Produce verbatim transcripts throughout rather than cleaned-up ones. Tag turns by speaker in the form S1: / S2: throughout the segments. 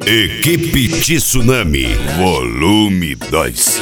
S1: Equipe Tsunami, volume dois.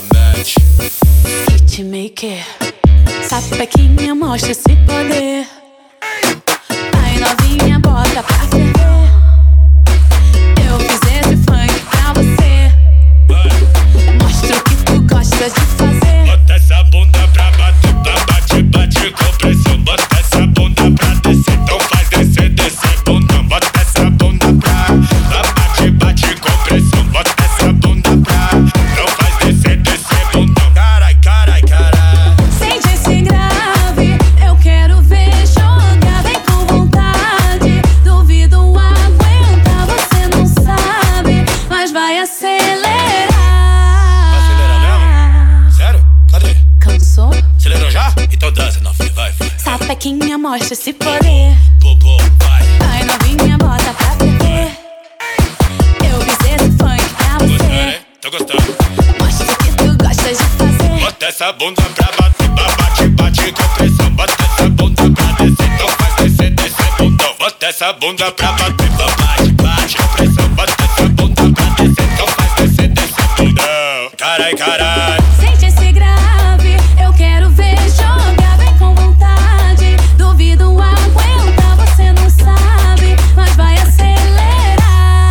S2: Hitmaker, sapequinha, mostra esse poder. Vai novinha, bota pra ferver. Eu fiz esse funk pra você. Mostra o que tu gosta de fazer.
S3: Bota essa bunda pra bater, pra bate, bate com pressão. Bota essa bunda pra descer, então faz descer, descer bundão. Bota essa bunda pra, pra bate, bate com pressão. Bota essa bunda pra, então faz descer, descer bundão. Carai, carai, carai.
S2: Sente esse grave, eu quero ver jogar. Vem com vontade, duvido aguentar. Você não sabe, mas vai acelerar.
S3: Vai acelerar mesmo? Sério? Cadê?
S2: Cansou?
S3: Acelerou já? Então dança, novinha, vai, vai.
S2: Sapequinha, mostra esse poder.
S3: Bobo, vai.
S2: Vai novinha, bota pra ferver. Eu fiz esse funk pra
S3: Gostando,
S2: você.
S3: hein? Tô gostando.
S2: Mostra o que tu gosta de fazer.
S3: Bota essa bunda pra bater, pra bate, bate com pressão. Bota essa bunda pra descer, então faz descer, descer bundão. Bota essa bunda pra bater, pra bate, bate com pressão. Bota essa bunda pra descer, então faz descer, descer bundão. Carai, carai.
S2: Sente esse grave, eu quero ver jogar. Vem com vontade, duvido aguentar. Você não sabe, mas vai acelerar.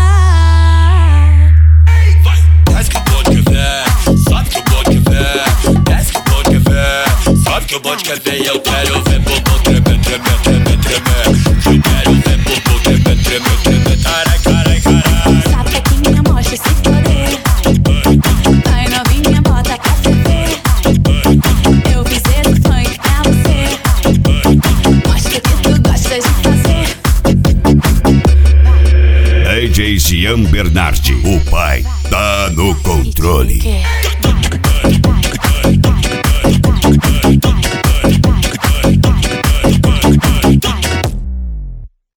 S3: Vai, desce que o bonde quer ver, sobe que o bonde quer ver. Desce que o bonde quer ver, sobe que o bonde quer ver. E eu quero ver bumbum tremer, tremer, tremer, tremer. Eu quero ver bumbum tremer, tremer, tremer. Carai, carai, carai.
S2: Sapequinha, mostra esse poder. Vai novinha, bota pra ferver. Eu fiz esse funk pra você. Mostra o que tu gosta de fazer.
S1: D J Jean Bernardi, o pai, tá no controle.
S2: Hitmaker.